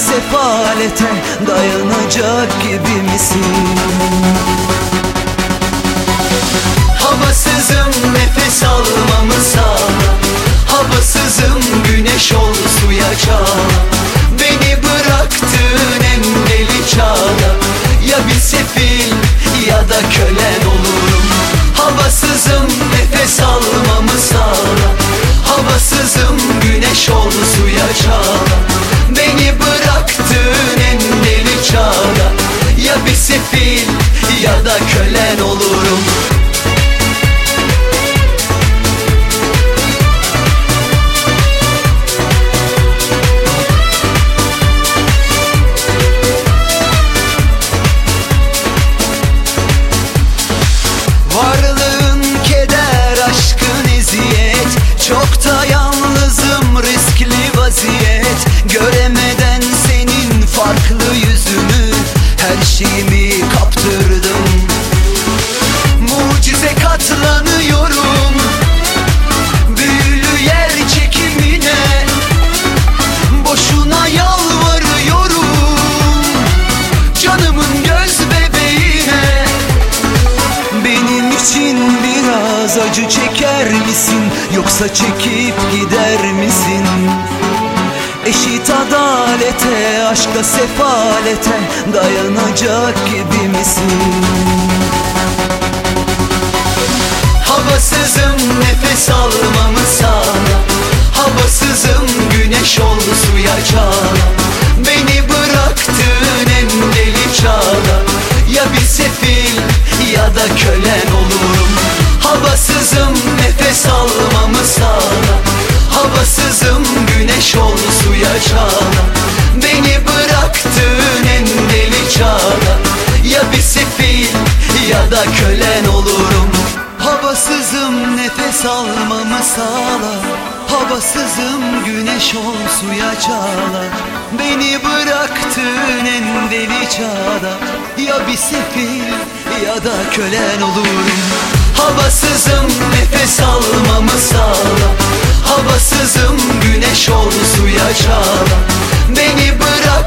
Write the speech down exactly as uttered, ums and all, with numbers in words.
sefalete dayanacak gibi misin? Havasızım, nefes almamı sağla. Havasızım, güneş ol suya çağla. Beni bıraktığın en deli çağda ya bir sefil ya da kölen olurum. Havasızım, nefes almamı sağla. Havasızım, güneş ol suya çağla. Beni bıraktığın en deli çağda ya bir sefil ya da kölen olurum. Varlığın keder, aşkın eziyet. Çok da yalnızım, riskli vaziyet. Göremeden senin farklı yüzünü her şeyimi kaptırdım. Mucize katlanıyorum büyülü yer çekimine. Boşuna yalvarıyorum canımın göz bebeğine. Benim için biraz acı çeker misin? Yoksa çekip gider misin? Eşit adalete, aşka sefalete dayanacak gibi misin? Havasızım, nefes almamı sağla. Havasızım, güneş ol suya çağla. Beni bıraktığın en deli çağda ya bir sefil ya da kölen olurum. Havasızım, nefes almamı sağla. Havasızım, güneş ol suya çağla. Beni bıraktığın en deli çağda ya bir sefil ya da kölen olurum. Havasızım, nefes almamı sağla. Havasızım, güneş ol suya çağla. Beni bıraktığın en deli çağda ya bir sefil ya da kölen olurum. Havasızım, nefes almamı sağla. Havasızım, güneş ol suya çağla. Beni bırak